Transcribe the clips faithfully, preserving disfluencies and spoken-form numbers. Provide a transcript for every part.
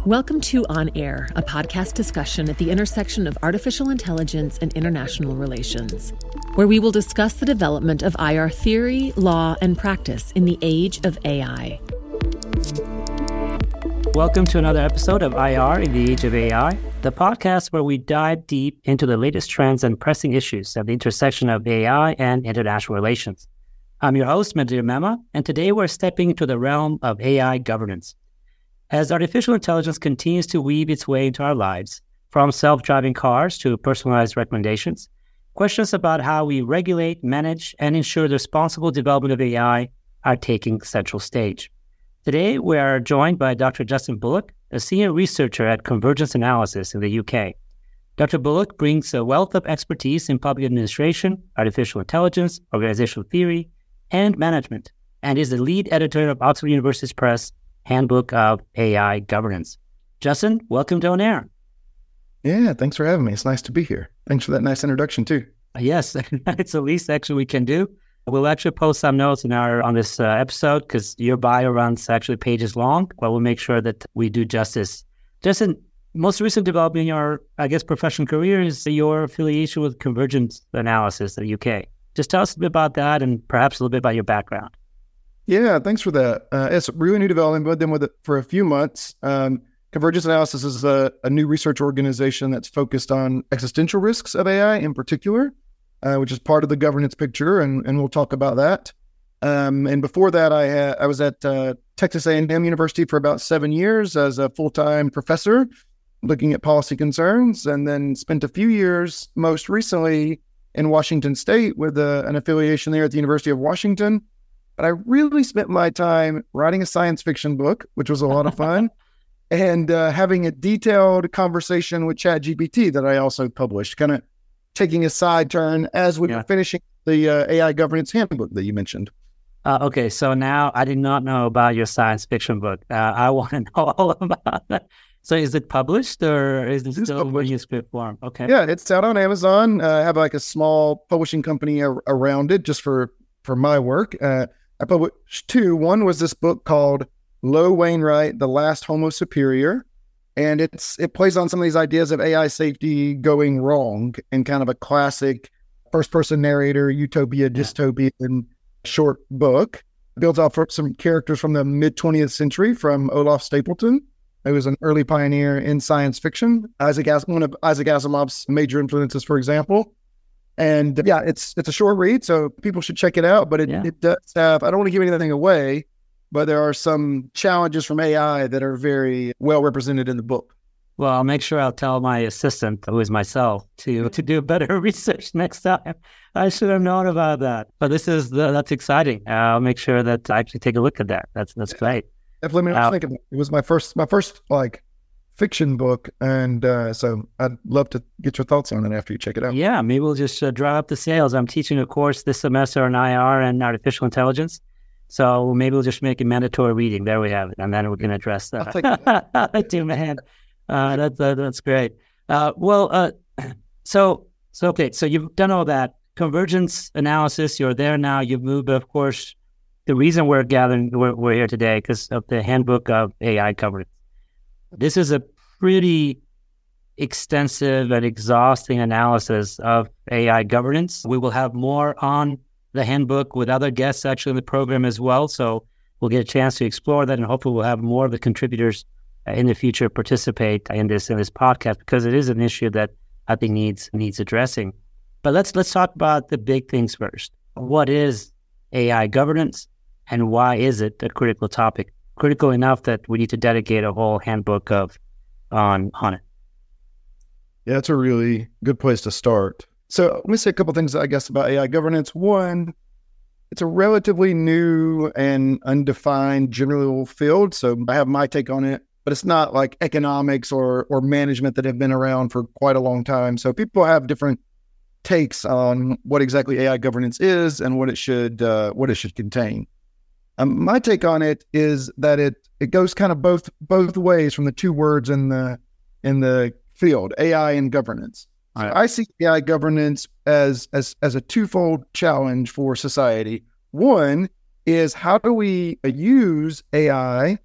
Welcome to On Air, a podcast discussion at the intersection of artificial intelligence and international relations, where we will discuss the development of I R theory, law, and practice in the age of A I. Welcome to another episode of I R in the Age of A I, the podcast where we dive deep into the latest trends and pressing issues at the intersection of A I and international relations. I'm your host, Madhir Mema, and today we're stepping into the realm of A I governance. As artificial intelligence continues to weave its way into our lives, from self-driving cars to personalized recommendations, questions about how we regulate, manage, and ensure the responsible development of A I are taking central stage. Today, we are joined by Doctor Justin Bullock, a senior researcher at Convergence Analysis in the U K. Doctor Bullock brings a wealth of expertise in public administration, artificial intelligence, organizational theory, and management, and is the lead editor of Oxford University Press Handbook of A I Governance. Justin, welcome to On Air. Yeah, thanks for having me. It's nice to be here. Thanks for that nice introduction, too. Yes, it's the least actually we can do. We'll actually post some notes in our on this uh, episode because your bio runs actually pages long, but we'll make sure that we do justice. Justin, most recent development in your, I guess, professional career is your affiliation with Convergence Analysis in the U K. Just tell us a bit about that and perhaps a little bit about your background. Yeah, thanks for that. Uh, it's a really new development. I've been with it for a few months. Um, Convergence Analysis is a, a new research organization that's focused on existential risks of A I in particular, uh, which is part of the governance picture, and, and we'll talk about that. Um, and before that, I had, I was at uh, Texas A and M University for about seven years as a full-time professor looking at policy concerns, and then spent a few years, most recently, in Washington State with a, an affiliation there at the University of Washington. But I really spent my time writing a science fiction book, which was a lot of fun, and uh, having a detailed conversation with ChatGPT that I also published, kind of taking a side turn as we yeah. were finishing the uh, A I governance handbook that you mentioned. Uh, okay, so now I did not know about your science fiction book. Uh, I want to know all about that. So is it published or is it still in manuscript form? Okay. Yeah, it's out on Amazon. Uh, I have like a small publishing company ar- around it just for, for my work. Uh, I published two. One was this book called Lo Wainwright, The Last Homo Superior. And it's it plays on some of these ideas of A I safety going wrong in kind of a classic first-person narrator, utopia, dystopia, and short book. It builds off some characters from the mid-twentieth century from Olaf Stapleton, who was an early pioneer in science fiction. Isaac As- one of Isaac Asimov's major influences, for example. And yeah, it's it's a short read, so people should check it out. But it, yeah. it does have, I don't want to give anything away, but there are some challenges from A I that are very well represented in the book. Well, I'll make sure I'll tell my assistant, who is myself, to to do better research next time. I should have known about that. But this is the, that's exciting. Uh, I'll make sure that I actually take a look at that. That's that's great. Definitely, I was thinking it was my first my first like fiction book, and uh, so I'd love to get your thoughts on it after you check it out. Yeah, maybe we'll just uh, drive up the sales. I'm teaching a course this semester on I R and artificial intelligence, so maybe we'll just make it mandatory reading. There we have it, and then we can address that. I'll take that. Do man, uh, that's uh, that's great. Uh, well, uh, so so okay, so you've done all that Convergence Analysis. You're there now. You've moved, of course. The reason we're gathering, we're, we're here today, because of the Handbook of A I Governance. This is a pretty extensive and exhausting analysis of A I governance. We will have more on the handbook with other guests actually in the program as well. So we'll get a chance to explore that, and hopefully we'll have more of the contributors uh, in the future participate in this in this podcast, because it is an issue that I think needs needs addressing. But let's let's talk about the big things first. What is A I governance, and why is it a critical topic? Critical enough that we need to dedicate a whole handbook of on on it. Yeah, it's a really good place to start. So let me say a couple things, I guess, about A I governance. One, it's a relatively new and undefined general field. So I have my take on it, but it's not like economics or or management that have been around for quite a long time. So people have different takes on what exactly A I governance is and what it should uh, what it should contain. Um, my take on it is that it it goes kind of both both ways from the two words in the in the field, A I and governance. So I see A I governance as as as a twofold challenge for society. One is, how do we use A I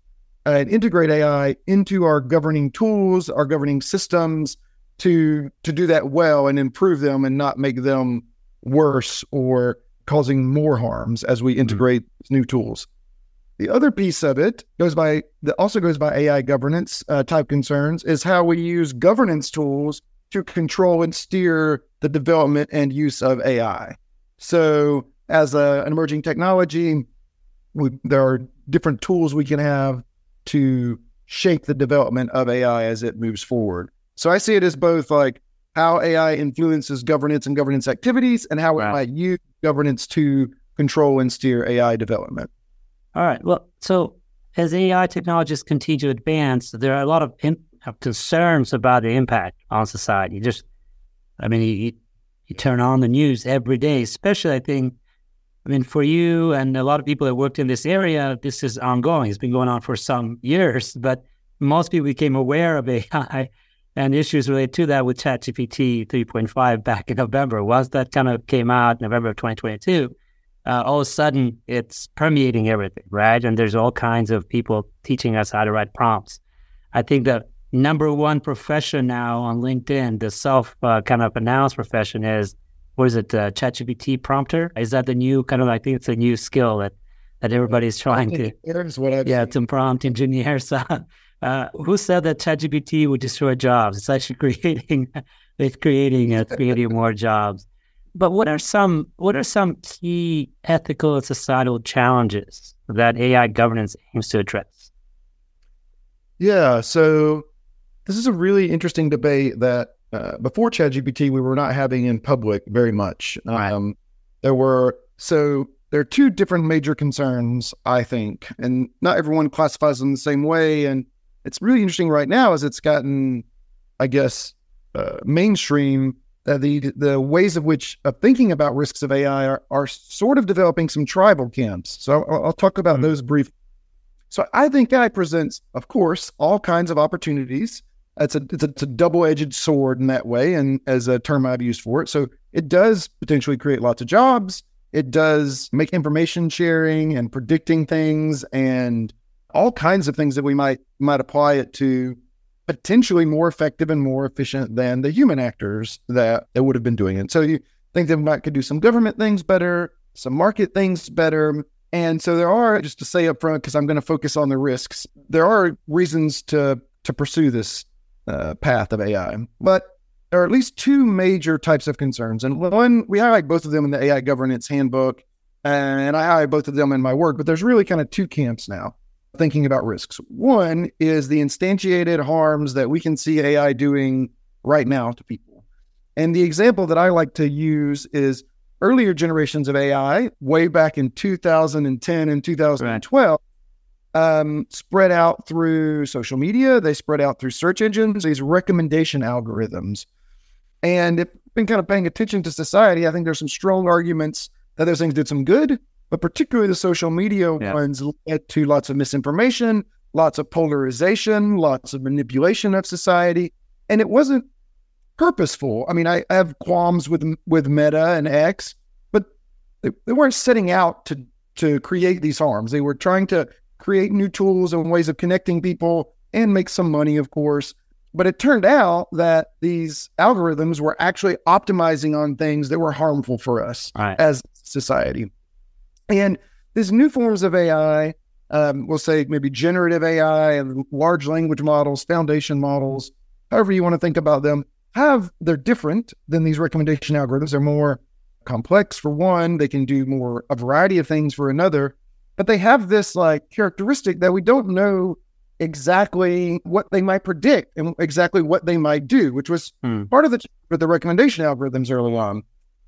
and integrate A I into our governing tools, our governing systems to to do that well and improve them and not make them worse or causing more harms as we integrate mm-hmm. new tools. The other piece of it goes by that also goes by A I governance uh, type concerns is how we use governance tools to control and steer the development and use of A I. So as a, an emerging technology, we, there are different tools we can have to shape the development of A I as it moves forward. So I see it as both like how A I influences governance and governance activities and how wow. it might use governance to control and steer A I development. All right. Well, so as A I technologies continue to advance, there are a lot of, in, of concerns about the impact on society. Just, I mean, you, you turn on the news every day, especially, I think, I mean, for you and a lot of people that worked in this area, this is ongoing. It's been going on for some years, but most people became aware of A I and issues related to that with ChatGPT three point five back in November. Once that kind of came out, November of twenty twenty-two, Uh, all of a sudden, it's permeating everything, right? And there's all kinds of people teaching us how to write prompts. I think the number one profession now on LinkedIn, the self uh, kind of announced profession is, what is it, uh, ChatGPT prompter? Is that the new kind of, I think it's a new skill that, that everybody's trying to, what I've yeah, seen. some prompt engineers. uh, who said that ChatGPT would destroy jobs? It's actually creating, it's creating, uh, creating more jobs. But what are some what are some key ethical and societal challenges that A I governance aims to address? Yeah, so this is a really interesting debate that uh, before ChatGPT we were not having in public very much. Right. Um, there were so there are two different major concerns, I think, and not everyone classifies them the same way. And it's really interesting right now as it's gotten, I guess, uh, mainstream. Uh, the the ways of which of thinking about risks of A I are, are sort of developing some tribal camps. So I'll, I'll talk about mm-hmm. those briefly. So I think A I presents, of course, all kinds of opportunities. It's a, it's a it's a double-edged sword in that way, and as a term I've used for it. So it does potentially create lots of jobs. It does make information sharing and predicting things and all kinds of things that we might might apply it to, potentially more effective and more efficient than the human actors that, that would have been doing it. So you think they might could do some government things better, some market things better. And so there are, just to say up front, because I'm going to focus on the risks, there are reasons to to pursue this uh, path of A I. But there are at least two major types of concerns. And one, we highlight both of them in the A I governance handbook, and I highlight both of them in my work, but there's really kind of two camps now thinking about risks. One is the instantiated harms that we can see A I doing right now to people. And the example that I like to use is earlier generations of A I, way back in two thousand ten and two thousand twelve, right. um, spread out through social media. They spread out through search engines, these recommendation algorithms. And if you've been kind of paying attention to society, I think there's some strong arguments that those things did some good, but particularly the social media yeah. ones led to lots of misinformation, lots of polarization, lots of manipulation of society. And it wasn't purposeful. I mean, I, I have qualms with with Meta and X, but they, they weren't setting out to, to create these harms. They were trying to create new tools and ways of connecting people and make some money, of course. But it turned out that these algorithms were actually optimizing on things that were harmful for us right. as society. And these new forms of A I, um, we'll say maybe generative A I and large language models, foundation models, however you want to think about them, have they're different than these recommendation algorithms. They're more complex for one. They can do more a variety of things for another. But they have this like characteristic that we don't know exactly what they might predict and exactly what they might do, which was hmm. part of the with the recommendation algorithms early on.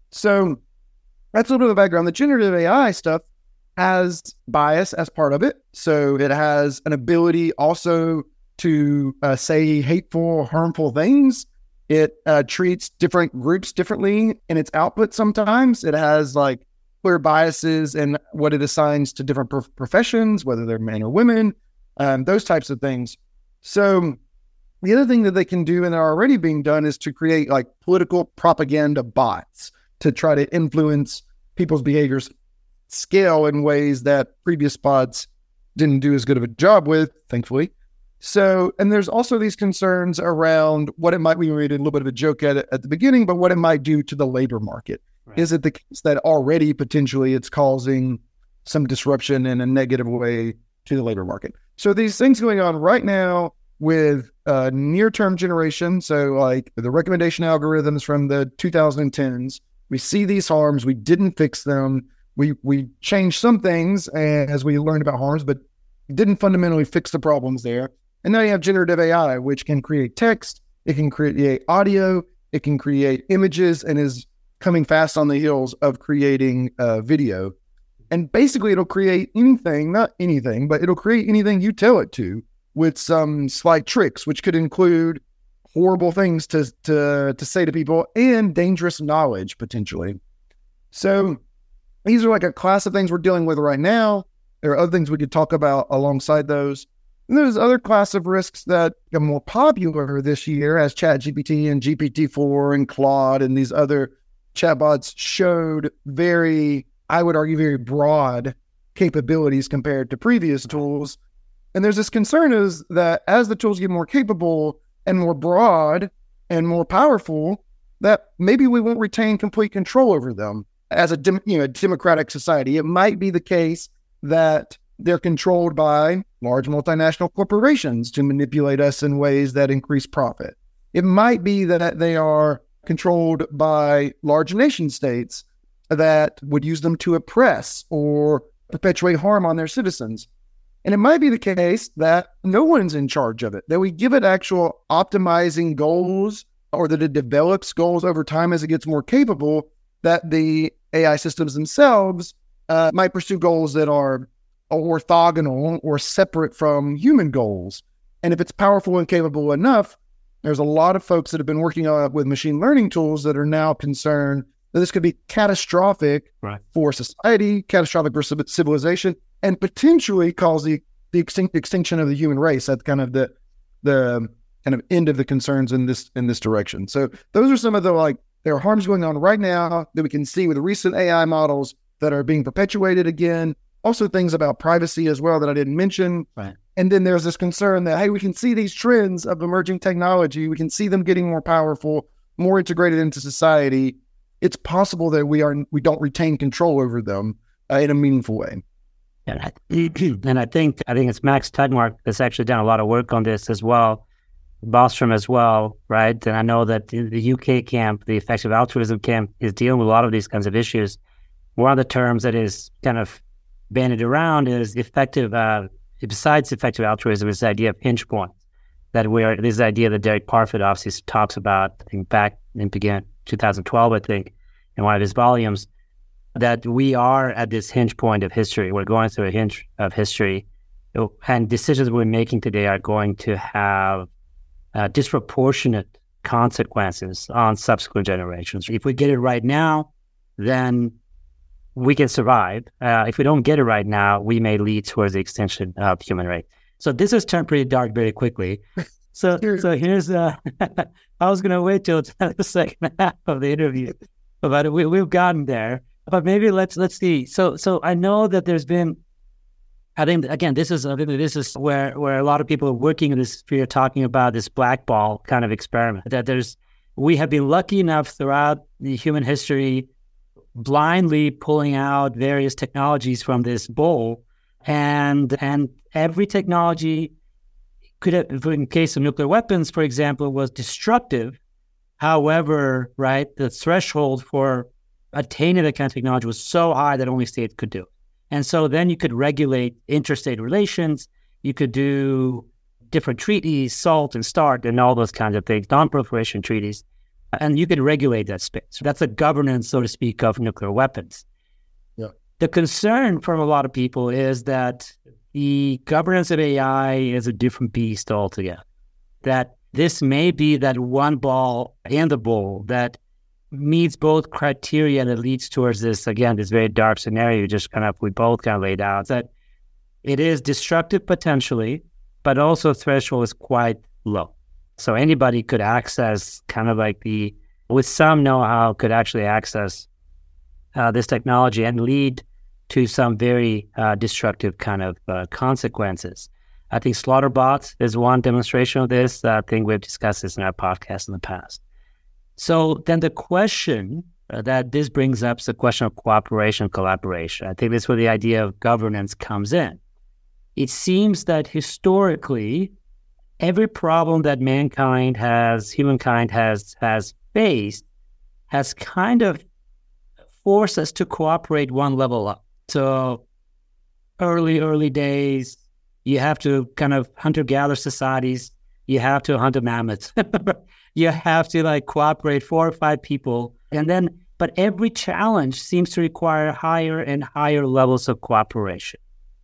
So that's a little bit of the background. The generative A I stuff has bias as part of it. So it has an ability also to uh, say hateful, harmful things. It uh, treats different groups differently in its output sometimes. It has like clear biases in what it assigns to different pro- professions, whether they're men or women, um, those types of things. So the other thing that they can do and are already being done is to create like political propaganda bots to try to influence people's behaviors, scale in ways that previous bots didn't do as good of a job with, thankfully. So, and there's also these concerns around what it might, we made a little bit of a joke at it at the beginning, but what it might do to the labor market. Right. Is it the case that already potentially it's causing some disruption in a negative way to the labor market? So these things going on right now with uh, near-term generation, so like the recommendation algorithms from the two thousand tens, we see these harms, we didn't fix them, we we changed some things as we learned about harms, but didn't fundamentally fix the problems there. And now you have generative A I, which can create text, it can create audio, it can create images, and is coming fast on the heels of creating uh, video. And basically it'll create anything, not anything, but it'll create anything you tell it to with some slight tricks, which could include horrible things to, to, to say to people and dangerous knowledge potentially. So these are like a class of things we're dealing with right now. There are other things we could talk about alongside those. And there's other class of risks that are more popular this year as ChatGPT and G P T four and Claude and these other chatbots showed very, I would argue, very broad capabilities compared to previous tools. And there's this concern is that as the tools get more capable and more broad and more powerful, that maybe we won't retain complete control over them as a dem- you know, democratic society. It might be the case that they're controlled by large multinational corporations to manipulate us in ways that increase profit. It might be that they are controlled by large nation states that would use them to oppress or perpetuate harm on their citizens. And it might be the case that no one's in charge of it, that we give it actual optimizing goals, or that it develops goals over time as it gets more capable, that the A I systems themselves uh, might pursue goals that are orthogonal or separate from human goals. And if it's powerful and capable enough, there's a lot of folks that have been working on with machine learning tools that are now concerned that this could be catastrophic right. for society, catastrophic for civilization, and potentially cause the, the extin- extinction of the human race. That's kind of the the kind of end of the concerns in this in this direction. So those are some of the, like, there are harms going on right now that we can see with the recent A I models that are being perpetuated again. Also things about privacy as well that I didn't mention. Right. And then there's this concern that, hey, we can see these trends of emerging technology. We can see them getting more powerful, more integrated into society. It's possible that we are we don't retain control over them uh, in a meaningful way. And I, and I think I think it's Max Tegmark that's actually done a lot of work on this as well, Bostrom as well, right? And I know that the U K camp, the effective altruism camp, is dealing with a lot of these kinds of issues. One of the terms that is kind of bandied around is effective, uh, besides effective altruism, is the idea of hinge points. That we're, this idea that Derek Parfit obviously talks about, I think back in began two thousand twelve, I think, in one of his volumes, that we are at this hinge point of history. We're going through a hinge of history, and decisions we're making today are going to have uh, disproportionate consequences on subsequent generations. If we get it right now, then we can survive. Uh, if we don't get it right now, we may lead towards the extinction of human race. So this has turned pretty dark very quickly. So so here's, uh, I was going to wait till the second half of the interview, but we, we've gotten there. But maybe let's let's see. So so I know that there's been, I think, again, this is I think this is where, where a lot of people are working in this sphere talking about this black ball kind of experiment. That there's, we have been lucky enough throughout the human history blindly pulling out various technologies from this bowl, and and every technology could have, in case of nuclear weapons, for example, was destructive. However, right, the threshold for attaining that kind of technology was so high that only states could do it. And so then you could regulate interstate relations, you could do different treaties, SALT and START and all those kinds of things, non-proliferation treaties, and you could regulate that space. So that's the governance, so to speak, of nuclear weapons. Yeah. The concern from a lot of people is that the governance of A I is a different beast altogether. That this may be that one ball in the bowl that meets both criteria that leads towards this, again, this very dark scenario just kind of, we both kind of laid out, that it is destructive potentially, but also threshold is quite low. So anybody could access kind of like the, with some know-how, could actually access uh, this technology and lead to some very uh, destructive kind of uh, consequences. I think slaughter bots is one demonstration of this. I think we've discussed this in our podcast in the past. So then the question uh, that this brings up is the question of cooperation, collaboration. I think this is where the idea of governance comes in. It seems that historically, every problem that mankind has, humankind has, has faced, has kind of forced us to cooperate one level up. So early, early days, you have to kind of hunter-gatherer societies, you have to hunt a mammoth. You have to like cooperate four or five people. And then, but every challenge seems to require higher and higher levels of cooperation.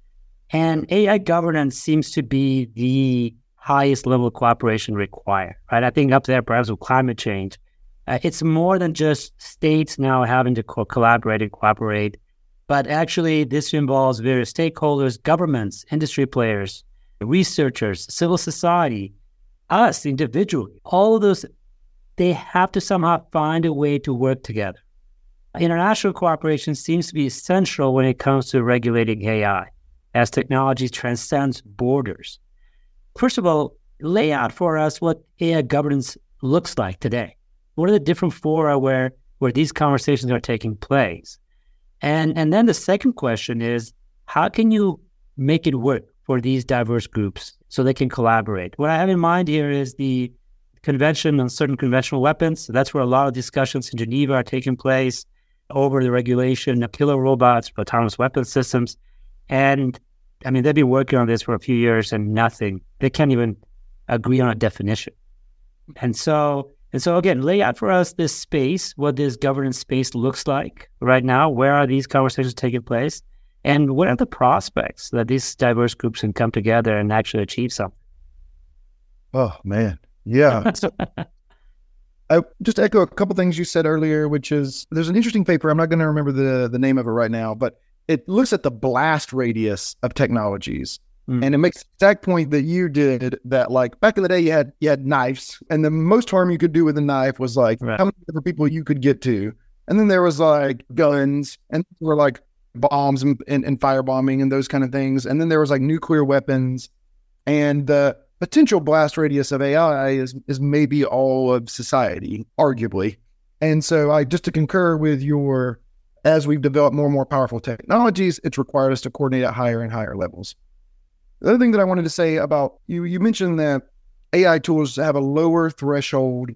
And A I governance seems to be the highest level of cooperation required, right? I think up there, perhaps with climate change, uh, it's more than just states now having to co- collaborate and cooperate, but actually this involves various stakeholders, governments, industry players, researchers, civil society, us individually. All of those, they have to somehow find a way to work together. International cooperation seems to be essential when it comes to regulating A I, as technology transcends borders. First of all, lay out for us what A I governance looks like today. What are the different fora where, where these conversations are taking place? And, and then the second question is, how can you make it work for these diverse groups so they can collaborate? What I have in mind here is the Convention on Certain Conventional Weapons. So that's where a lot of discussions in Geneva are taking place over the regulation of killer robots, autonomous weapons systems. And I mean, they've been working on this for a few years and nothing. They can't even agree on a definition. And so, and so again, lay out for us this space, what this governance space looks like right now. Where are these conversations taking place? And what are the prospects that these diverse groups can come together and actually achieve something? Oh, man. Yeah. I just echo a couple things you said earlier, which is there's an interesting paper. I'm not going to remember the, the name of it right now, but it looks at the blast radius of technologies. Mm. And it makes the exact point that you did, that like back in the day, you had you had knives, and the most harm you could do with a knife was like right. how many different people you could get to. And then there was like guns, and there were like bombs and, and, and firebombing and those kind of things. And then there was like nuclear weapons, and the potential blast radius of A I is, is maybe all of society, arguably. And so I, just to concur with your, as we've developed more and more powerful technologies, it's required us to coordinate at higher and higher levels. The other thing that I wanted to say about you, you mentioned that A I tools have a lower threshold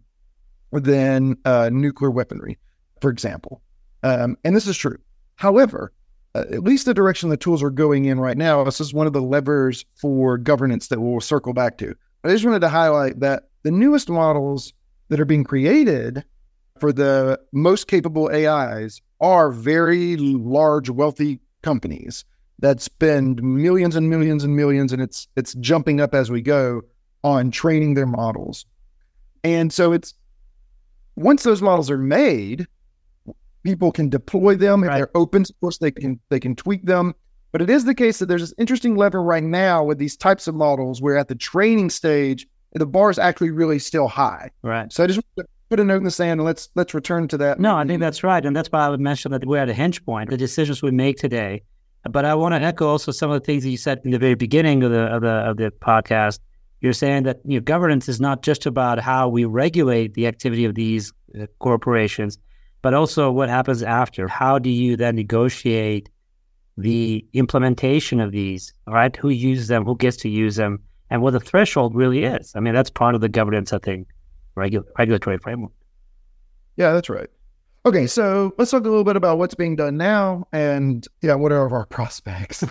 than uh, nuclear weaponry, for example. Um, and this is true. However, Uh, at least the direction the tools are going in right now, this is one of the levers for governance that we'll circle back to. I just wanted to highlight that the newest models that are being created for the most capable A Is are very large, wealthy companies that spend millions and millions and millions, and it's it's jumping up as we go on training their models. And so it's, once those models are made, people can deploy them. If right. they're open source, they can they can tweak them. But it is the case that there's this interesting lever right now with these types of models where at the training stage, the bar is actually really still high. Right. So I just want to put a note in the sand and let's let's return to that. No, I think that's right. And that's why I would mention that we're at a hinge point, the decisions we make today. But I want to echo also some of the things that you said in the very beginning of the of the of the podcast. You're saying that, you know, governance is not just about how we regulate the activity of these uh, corporations, but also what happens after. How do you then negotiate the implementation of these, all right? Who uses them, who gets to use them, and what the threshold really is. I mean, that's part of the governance, I think, regu- regulatory framework. Yeah, that's right. Okay, so let's talk a little bit about what's being done now and, yeah, what are our prospects?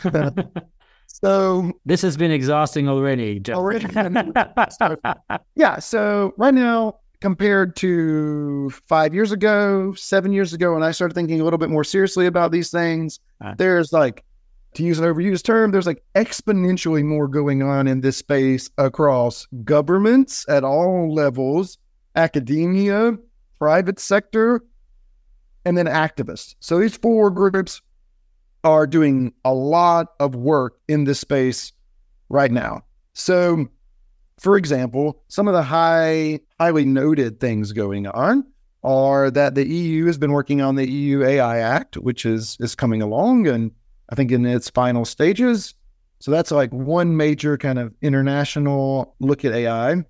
So this has been exhausting already, Jeff. Already? Yeah, so right now, compared to five years ago, seven years ago, when I started thinking a little bit more seriously about these things, uh, there's like, to use an overused term, there's like exponentially more going on in this space across governments at all levels, academia, private sector, and then activists. So these four groups are doing a lot of work in this space right now. So, for example, some of the high, highly noted things going on are that the E U has been working on the E U A I Act, which is is coming along, and I think, in its final stages. So that's like one major kind of international look at A I.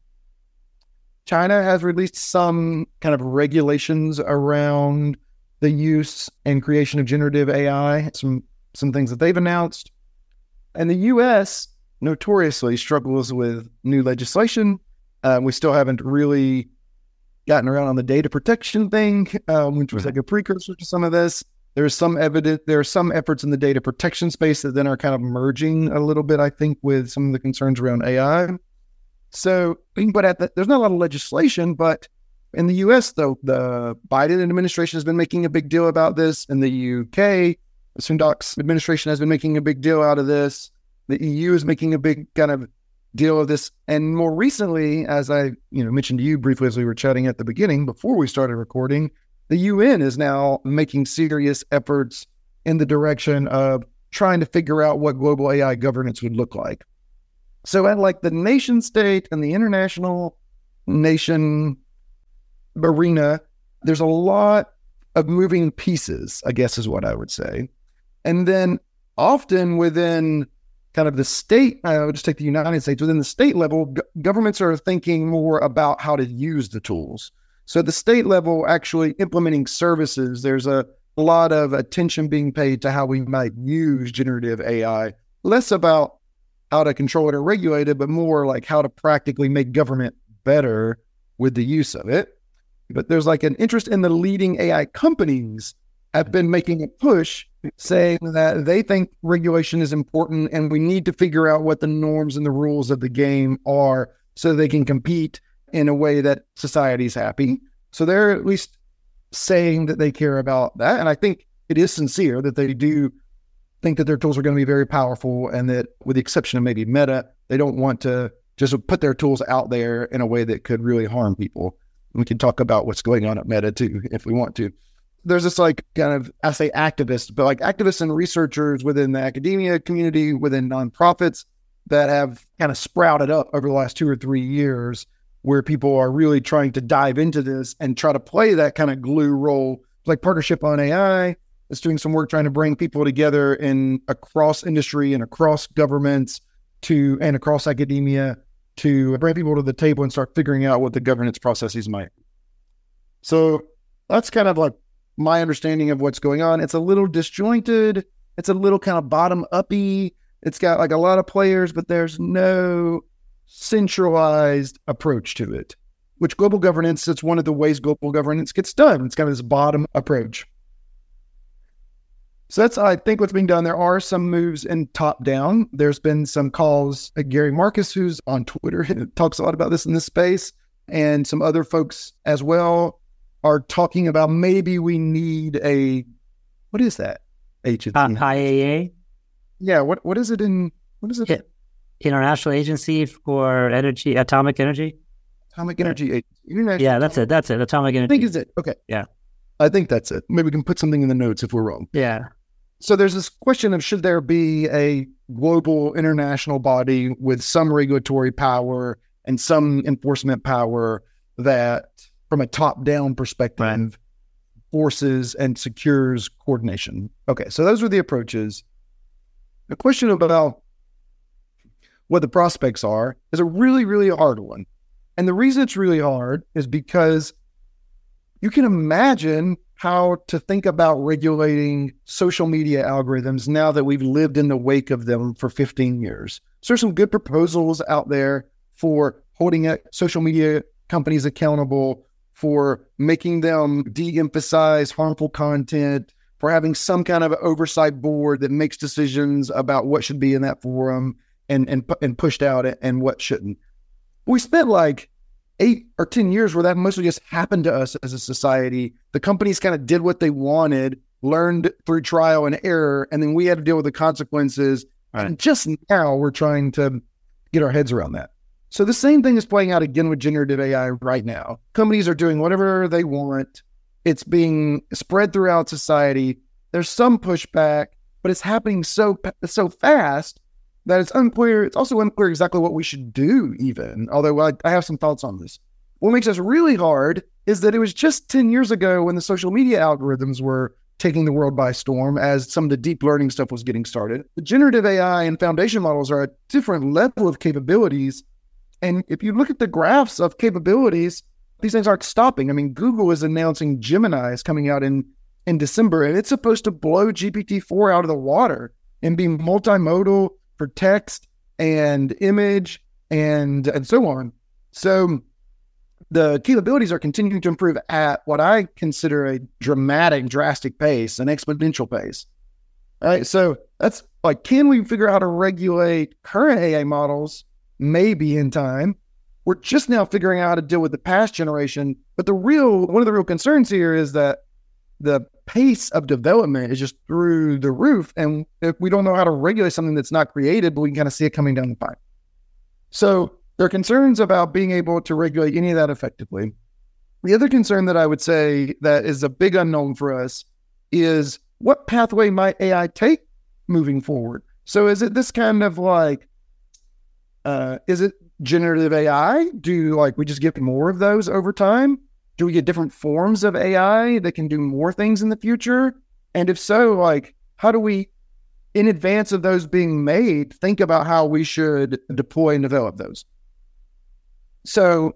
China has released some kind of regulations around the use and creation of generative A I, some some things that they've announced. And the U S notoriously struggles with new legislation. Uh, we still haven't really gotten around on the data protection thing, um, which was like a precursor to some of this. There's some evidence, there are some efforts in the data protection space that then are kind of merging a little bit, I think, with some of the concerns around A I. So, but at the, there's not a lot of legislation, but in the U S, though, the Biden administration has been making a big deal about this. In the U K, Sundak's administration has been making a big deal out of this. The E U is making a big kind of deal of this. And more recently, as I you know mentioned to you briefly as we were chatting at the beginning, before we started recording, the U N is now making serious efforts in the direction of trying to figure out what global A I governance would look like. So at like the nation state and the international nation arena, there's a lot of moving pieces, I guess is what I would say. And then often within kind of the state, I would just take the United States, within the state level, g- governments are thinking more about how to use the tools. So at the state level, actually implementing services, there's a lot of attention being paid to how we might use generative A I, less about how to control it or regulate it, but more like how to practically make government better with the use of it. But there's like an interest in the leading A I companies have been making a push saying that they think regulation is important and we need to figure out what the norms and the rules of the game are so they can compete in a way that society's happy. So they're at least saying that they care about that. And I think it is sincere that they do think that their tools are going to be very powerful and that, with the exception of maybe Meta, they don't want to just put their tools out there in a way that could really harm people. We can talk about what's going on at Meta too, if we want to. There's this like kind of, I say activists, but like activists and researchers within the academia community, within nonprofits that have kind of sprouted up over the last two or three years where people are really trying to dive into this and try to play that kind of glue role, like Partnership on A I. It's doing some work trying to bring people together in across industry and across governments to and across academia to bring people to the table and start figuring out what the governance processes might be. So that's kind of like my understanding of what's going on. It's a little disjointed. It's a little kind of bottom-uppy. It's got like a lot of players, but there's no centralized approach to it, which global governance, it's one of the ways global governance gets done. It's kind of this bottom approach. So that's, I think, what's being done. There are some moves in top down. There's been some calls. Uh, Gary Marcus, who's on Twitter, talks a lot about this in this space, and some other folks as well are talking about maybe we need a, what is that? Agency. Uh, I A A? Yeah. What What is it in, what is it? Yeah. International Agency for Energy, Atomic Energy? Atomic Energy Agency. International Yeah, that's it. That's it. Atomic Energy. I think is it. Okay. Yeah. I think that's it. Maybe we can put something in the notes if we're wrong. Yeah. So there's this question of should there be a global international body with some regulatory power and some enforcement power that, from a top-down perspective, Right. forces and secures coordination. Okay, so those are the approaches. The question about what the prospects are is a really, really hard one. And the reason it's really hard is because you can imagine how to think about regulating social media algorithms now that we've lived in the wake of them for fifteen years. So there's some good proposals out there for holding social media companies accountable, for making them de-emphasize harmful content, for having some kind of oversight board that makes decisions about what should be in that forum and and, and pushed out and what shouldn't. We spent like eight or ten years where that mostly just happened to us as a society. The companies kind of did what they wanted, learned through trial and error, and then we had to deal with the consequences. Right. And just now we're trying to get our heads around that. So the same thing is playing out again with generative A I right now. Companies are doing whatever they want. It's being spread throughout society. There's some pushback, but it's happening so so fast that it's unclear. It's also unclear exactly what we should do even, although I, I have some thoughts on this. What makes this really hard is that it was just ten years ago when the social media algorithms were taking the world by storm as some of the deep learning stuff was getting started. The generative A I and foundation models are a different level of capabilities. And if you look at the graphs of capabilities, these things aren't stopping. I mean, Google is announcing Gemini is coming out in, in December, and it's supposed to blow G P T four out of the water and be multimodal for text and image and, and so on. So the capabilities are continuing to improve at what I consider a dramatic, drastic pace, an exponential pace. All right, so that's like, can we figure out how to regulate current A I models? Maybe in time. We're just now figuring out how to deal with the past generation. But the real, one of the real concerns here is that the pace of development is just through the roof. And if we don't know how to regulate something that's not created, but we can kind of see it coming down the pipe. So there are concerns about being able to regulate any of that effectively. The other concern that I would say that is a big unknown for us is what pathway might A I take moving forward? So is it this kind of like, uh, is it generative A I? Do like we just get more of those over time? Do we get different forms of A I that can do more things in the future? And if so, like, how do we, in advance of those being made, think about how we should deploy and develop those? So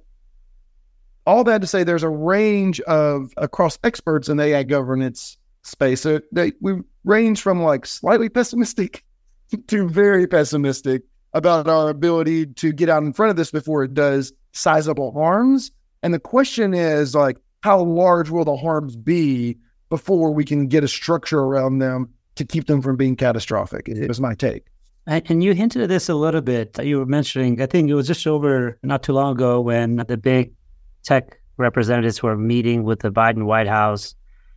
all that to say, there's a range of across experts in the A I governance space. So they, we range from like slightly pessimistic to very pessimistic about our ability to get out in front of this before it does sizable harms. And the question is like, how large will the harms be before we can get a structure around them to keep them from being catastrophic? It was my take. And you hinted at this a little bit. You were mentioning, I think it was just over not too long ago when the big tech representatives were meeting with the Biden White House.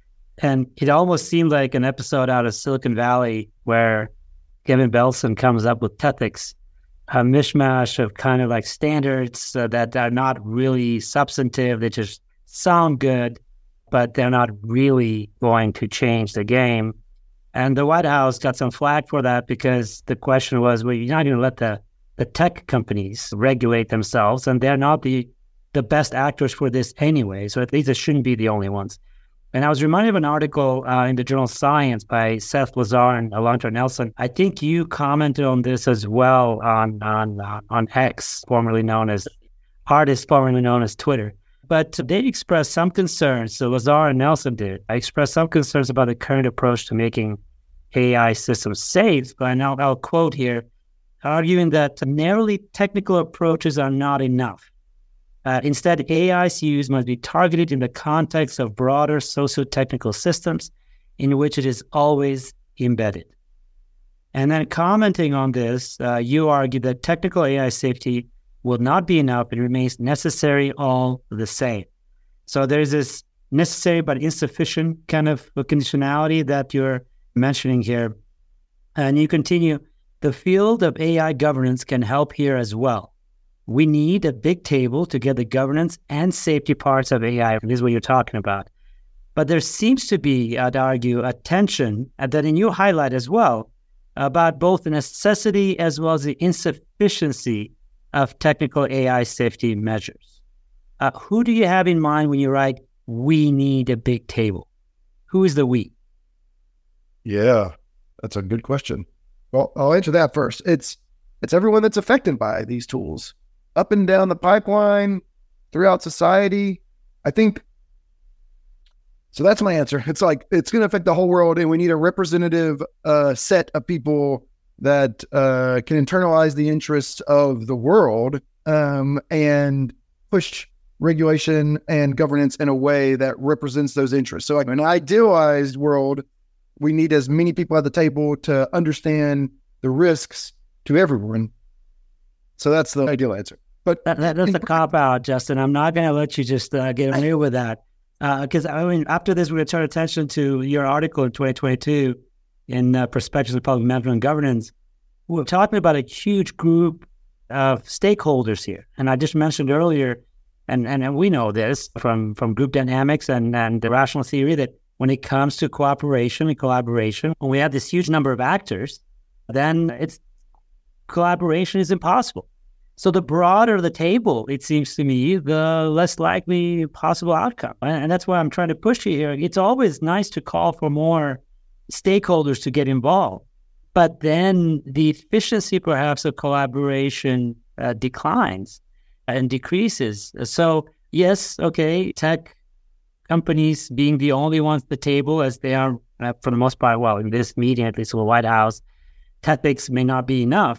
And it almost seemed like an episode out of Silicon Valley where Kevin Belson comes up with ethics, a mishmash of kind of like standards uh, that are not really substantive. They just sound good, but they're not really going to change the game. And the White House got some flack for that because the question was, well, you're not going to let the, the tech companies regulate themselves, and they're not the, the best actors for this anyway, so at least they shouldn't be the only ones. And I was reminded of an article uh, in the journal Science by Seth Lazar and Alondra Nelson. I think you commented on this as well on on uh, on X, formerly known as Artist, formerly known as Twitter. But they expressed some concerns, so Lazar and Nelson did. I expressed some concerns about the current approach to making A I systems safe, but I'll, I'll quote here, arguing that narrowly technical approaches are not enough. Uh, instead, A I's use must be targeted in the context of broader socio-technical systems in which it is always embedded. And then commenting on this, uh, you argue that technical A I safety will not be enough and remains necessary all the same. So there's this necessary but insufficient kind of conditionality that you're mentioning here. And you continue, the field of A I governance can help here as well. We need a big table to get the governance and safety parts of A I. This is what you're talking about. But there seems to be, I'd argue, a tension that in your highlight as well about both the necessity as well as the insufficiency of technical A I safety measures. Uh, who do you have in mind when you write, we need a big table? Who is the we? Yeah, that's a good question. Well, I'll answer that first. It's it's everyone that's affected by these tools. Up and down the pipeline, throughout society. I think, so that's my answer. It's like, it's going to affect the whole world, and we need a representative uh, set of people that uh, can internalize the interests of the world um, and push regulation and governance in a way that represents those interests. So like in an idealized world, we need as many people at the table to understand the risks to everyone. So that's the ideal answer. But that, that, that's a cop-out, Justin. I'm not going to let you just uh, get away with that. Because, uh, I mean, after this, we're going to turn attention to your article in twenty twenty-two in uh, Perspectives of Public Management and Governance. We're talking about a huge group of stakeholders here. And I just mentioned earlier, and, and, and we know this from, from group dynamics and, and the rational theory, that when it comes to cooperation and collaboration, when we have this huge number of actors, then it's collaboration is impossible. So the broader the table, it seems to me, the less likely possible outcome. And that's why I'm trying to push you here. It's always nice to call for more stakeholders to get involved. But then the efficiency, perhaps, of collaboration uh, declines and decreases. So, yes, okay, tech companies being the only ones at the table, as they are uh, for the most part, well, in this meeting, at least in the White House, tactics may not be enough.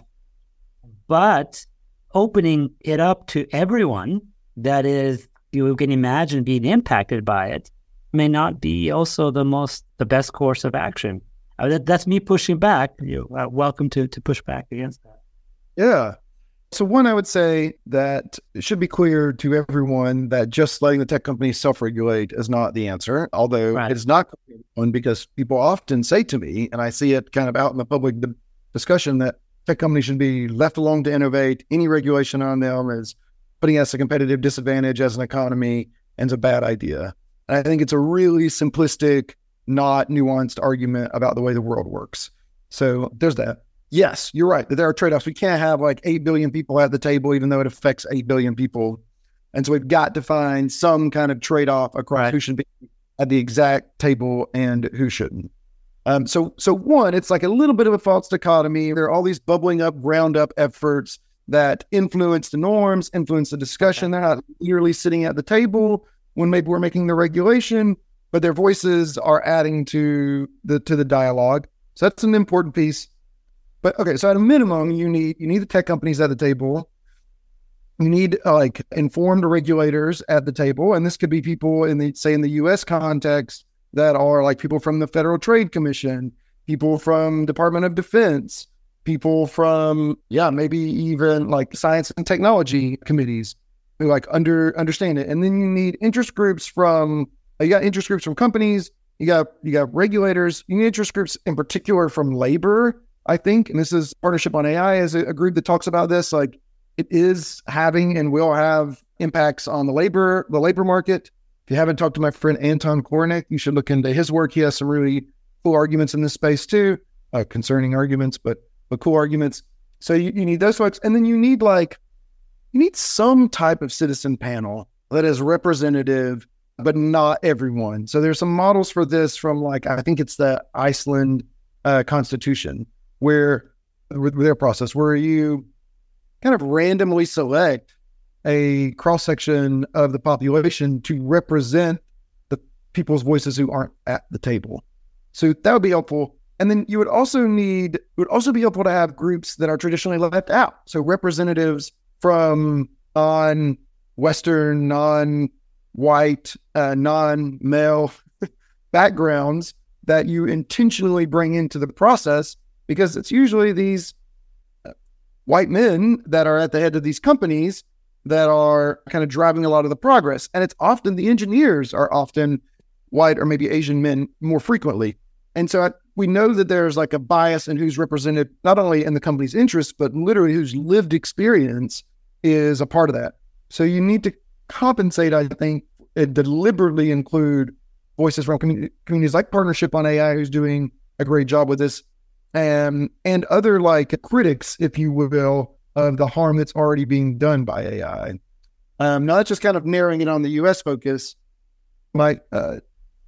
But opening it up to everyone that is, you can imagine being impacted by it, may not be also the most, the best course of action. Uh, that, that's me pushing back. You're uh, welcome to, to push back against that. Yeah. So one, I would say that it should be clear to everyone that just letting the tech companies self-regulate is not the answer, although right. it's not one, because people often say to me, and I see it kind of out in the public di- discussion, that tech companies should be left alone to innovate. Any regulation on them is putting us a competitive disadvantage as an economy, and it's a bad idea. And I think it's a really simplistic, not nuanced argument about the way the world works. So there's that. Yes, you're right, that there are trade-offs. We can't have like eight billion people at the table, even though it affects eight billion people. And so we've got to find some kind of trade-off across right. who should be at the exact table and who shouldn't. Um, so, so one, it's like a little bit of a false dichotomy. There are all these bubbling up, ground up efforts that influence the norms, influence the discussion. They're not literally sitting at the table when maybe we're making the regulation, but their voices are adding to the to the dialogue. So that's an important piece. But okay, so at a minimum, you need you need the tech companies at the table. You need uh, like informed regulators at the table, and this could be people in the say in the U S context that are like people from the Federal Trade Commission, people from Department of Defense, people from, yeah, maybe even like science and technology committees who like under understand it. And then you need interest groups from, you got interest groups from companies, you got, you got regulators, you need interest groups in particular from labor, I think. And this is Partnership on A I is a, a group that talks about this. Like it is having and will have impacts on the labor, the labor market. If you haven't talked to my friend Anton Kornick, you should look into his work. He has some really cool arguments in this space too, uh, concerning arguments, but but cool arguments. So you, you need those folks. And then you need like, you need some type of citizen panel that is representative, but not everyone. So there's some models for this from like, I think it's the Iceland uh, constitution, where with, with their process, where you kind of randomly select a cross-section of the population to represent the people's voices who aren't at the table. So that would be helpful. And then you would also need, it would also be helpful to have groups that are traditionally left out. So representatives from non-Western, non-white, uh, non-male backgrounds that you intentionally bring into the process, because it's usually these white men that are at the head of these companies that are kind of driving a lot of the progress. And it's often the engineers are often white or maybe Asian men more frequently. And so I, we know that there's like a bias in who's represented, not only in the company's interests, but literally whose lived experience is a part of that. So you need to compensate, I think, and deliberately include voices from community, communities like Partnership on A I, who's doing a great job with this, and, and other like critics, if you will, of the harm that's already being done by A I. Um, now that's just kind of narrowing it on the U S focus. My, uh,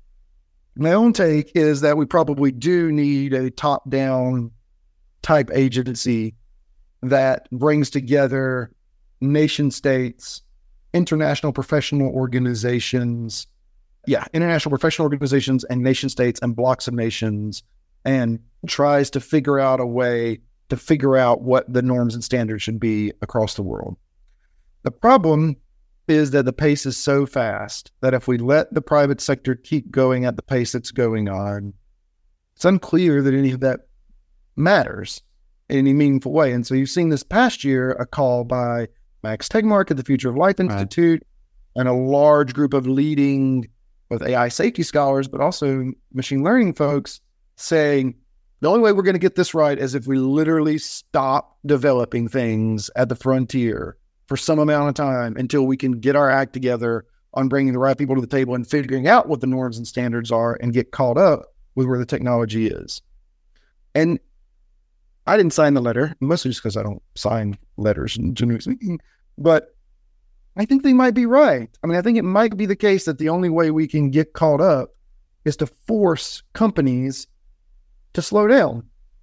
my own take is that we probably do need a top-down type agency that brings together nation states, international professional organizations, yeah, international professional organizations and nation states and blocks of nations, and tries to figure out a way to figure out what the norms and standards should be across the world. The problem is that the pace is so fast that if we let the private sector keep going at the pace that's going on, it's unclear that any of that matters in any meaningful way. And so you've seen this past year a call by Max Tegmark at the Future of Life Institute, right, and a large group of leading both A I safety scholars, but also machine learning folks, saying the only way we're going to get this right is if we literally stop developing things at the frontier for some amount of time until we can get our act together on bringing the right people to the table and figuring out what the norms and standards are and get caught up with where the technology is. And I didn't sign the letter, mostly just because I don't sign letters, generally speaking. But I think they might be right. I mean, I think it might be the case that the only way we can get caught up is to force companies to slow down.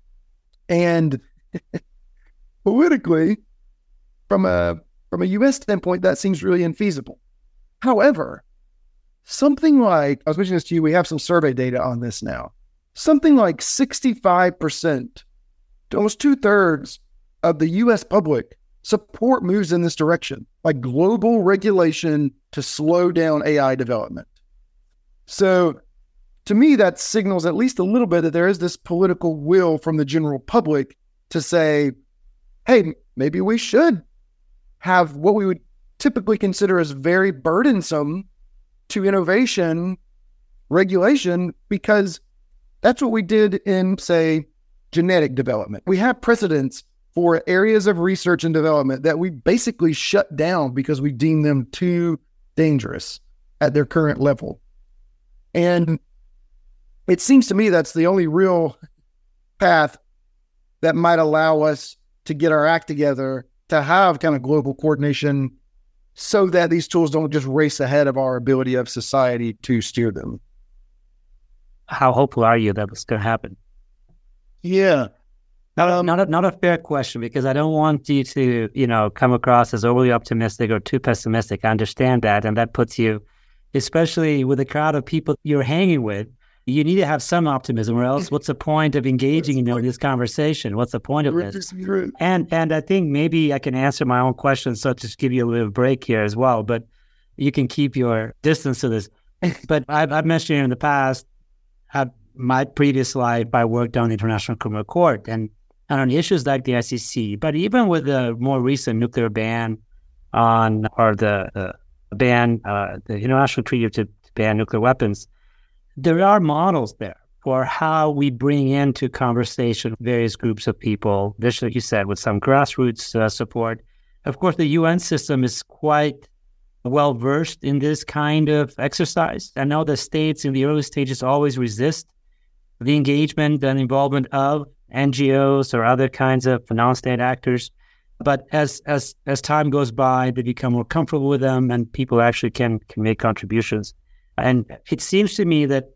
And politically, from a from a U S standpoint, that seems really infeasible. However, something like, I was mentioning this to you, we have some survey data on this now. Something like sixty-five percent to almost two-thirds of the U S public support moves in this direction, like global regulation to slow down A I development. So to me, that signals at least a little bit that there is this political will from the general public to say, hey, maybe we should have what we would typically consider as very burdensome to innovation regulation, because that's what we did in, say, genetic development. We have precedents for areas of research and development that we basically shut down because we deem them too dangerous at their current level. And it seems to me that's the only real path that might allow us to get our act together, to have kind of global coordination so that these tools don't just race ahead of our ability of society to steer them. How hopeful are you that it's going to happen? Yeah. Not a, not a, not a fair question, because I don't want you to, you know, come across as overly optimistic or too pessimistic. I understand that. And that puts you, especially with the crowd of people you're hanging with, you need to have some optimism, or else what's the point of engaging in this conversation? What's the point of this? And and I think maybe I can answer my own question, so just give you a little break here as well, but you can keep your distance to this. But I've, I've mentioned in the past, I've, my previous life, I worked on the International Criminal Court and, and on issues like the I C C. But even with the more recent nuclear ban on, or the uh, ban, uh, the International Treaty to ban nuclear weapons, there are models there for how we bring into conversation various groups of people, this, like you said, with some grassroots uh, support. Of course, the U N system is quite well-versed in this kind of exercise. I know the states in the early stages always resist the engagement and involvement of N G Os or other kinds of non-state actors. But as as as time goes by, they become more comfortable with them, and people actually can, can make contributions. And it seems to me that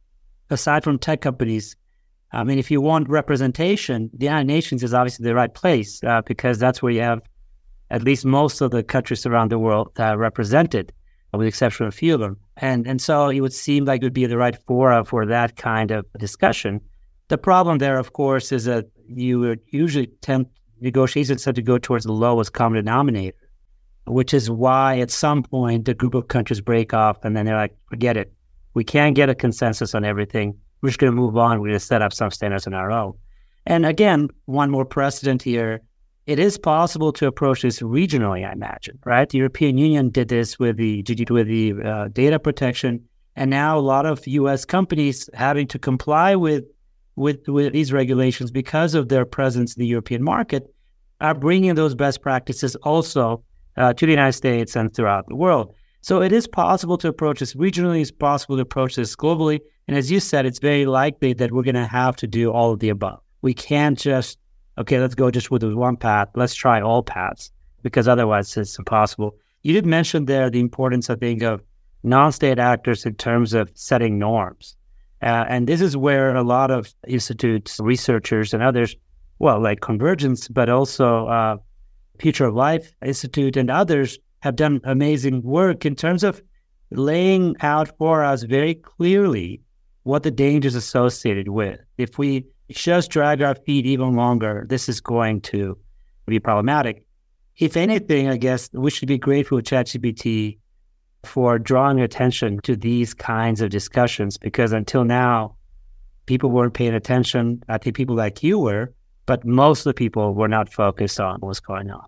aside from tech companies, I mean, if you want representation, the United Nations is obviously the right place uh, because that's where you have at least most of the countries around the world uh, represented, with the exception of a few of them. And, and so it would seem like it would be the right fora for that kind of discussion. The problem there, of course, is that you would usually tend negotiations tend to go towards the lowest common denominator, which is why at some point the group of countries break off and then they're like, forget it. We can't get a consensus on everything. We're just going to move on. We're going to set up some standards on our own. And again, one more precedent here. It is possible to approach this regionally, I imagine, right? The European Union did this with the with the uh, data protection, and now a lot of U S companies having to comply with, with, with these regulations because of their presence in the European market are bringing those best practices also Uh, to the United States and throughout the world. So it is possible to approach this regionally, it's possible to approach this globally. And as you said, it's very likely that we're going to have to do all of the above. We can't just, okay, let's go just with one path. Let's try all paths, because otherwise it's impossible. You did mention there the importance, I think, of non-state actors in terms of setting norms. Uh, and this is where a lot of institutes, researchers, and others, well, like Convergence, but also uh, Future of Life Institute and others have done amazing work in terms of laying out for us very clearly what the dangers associated with. If we just drag our feet even longer, this is going to be problematic. If anything, I guess we should be grateful to ChatGPT for drawing attention to these kinds of discussions, because until now, people weren't paying attention. I think people like you were, but most of the people were not focused on what's going on.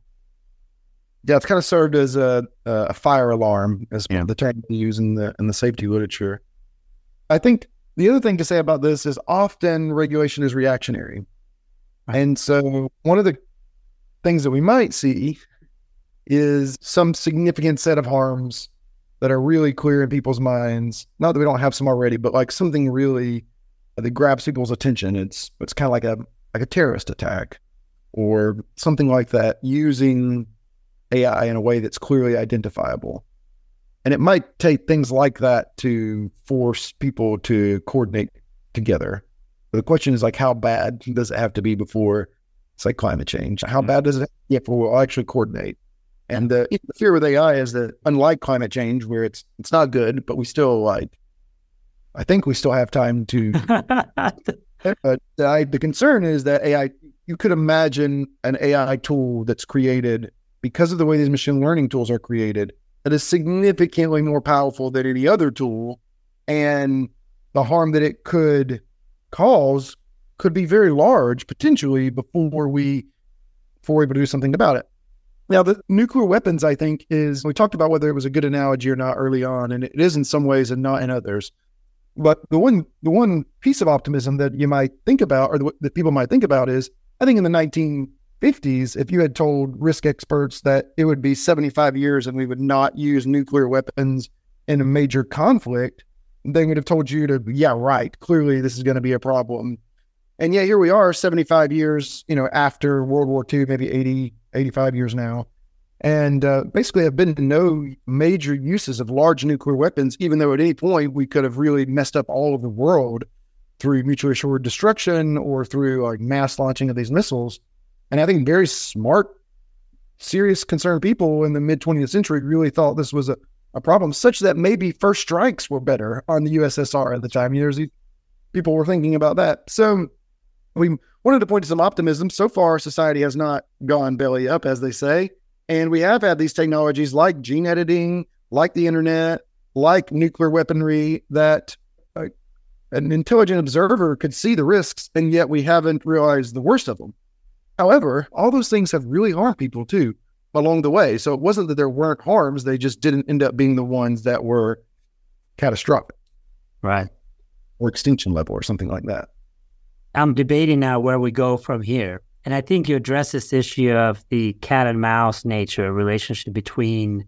Yeah, it's kind of served as a a fire alarm, as yeah. the term they use in the in the safety literature. I think the other thing to say about this is often regulation is reactionary. Right. And so one of the things that we might see is some significant set of harms that are really clear in people's minds. Not that we don't have some already, but like something really that grabs people's attention. It's it's kind of like a like a terrorist attack or something like that using A I in a way that's clearly identifiable. And it might take things like that to force people to coordinate together. But the question is like, how bad does it have to be before it's like climate change? How bad does it have to be before we'll actually coordinate? And the, the fear with A I is that unlike climate change, where it's it's not good, but we still like, I think we still have time to. But I, the concern is that A I, you could imagine an A I tool that's created because of the way these machine learning tools are created, that is significantly more powerful than any other tool, and the harm that it could cause could be very large potentially before we before we're able to do something about it. Now, the nuclear weapons, I think, is, we talked about whether it was a good analogy or not early on, and it is in some ways and not in others. But the one the one piece of optimism that you might think about, or the, that people might think about, is I think in the nineteen fifties, if you had told risk experts that it would be seventy-five years and we would not use nuclear weapons in a major conflict, they would have told you to, yeah, right, clearly this is going to be a problem. And yet here we are seventy-five years, you know, after World War Two, maybe eighty, eighty-five years now. And uh, basically have been no major uses of large nuclear weapons, even though at any point we could have really messed up all of the world through mutually assured destruction or through like mass launching of these missiles. And I think very smart, serious, concerned people in the mid-twentieth century really thought this was a, a problem, such that maybe first strikes were better on the U S S R at the time. You know, people were thinking about that. So we wanted to point to some optimism. So far, society has not gone belly up, as they say. And we have had these technologies like gene editing, like the internet, like nuclear weaponry, that uh, an intelligent observer could see the risks, and yet we haven't realized the worst of them. However, all those things have really harmed people too along the way. So it wasn't that there weren't harms, they just didn't end up being the ones that were catastrophic. Right. Or extinction level or something like that. I'm debating now where we go from here. And I think you address this issue of the cat and mouse nature, relationship between